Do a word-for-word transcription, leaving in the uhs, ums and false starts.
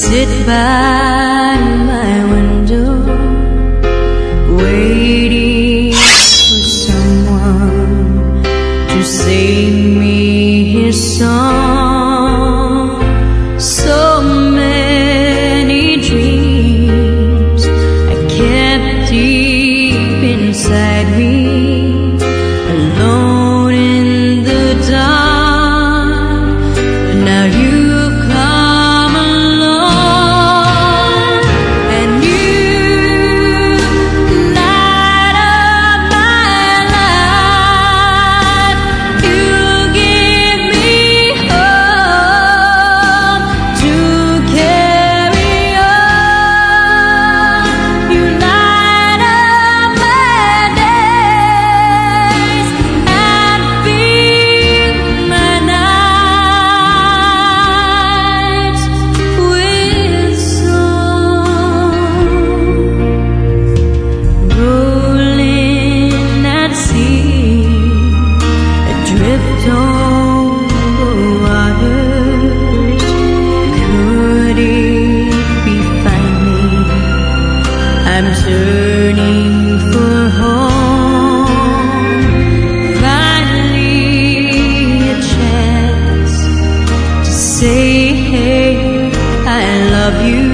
sit by my window, waiting for someone to sing me his song. So many dreams I kept deep inside me, alone in the dark. But now you've come along, and you light up my life. You give me hope to carry on. You light up my days and fill my nights with song. Rolling at sea, adrift on the waters. Could it be finally I'm turning for home? Finally a chance to say, hey, I love you.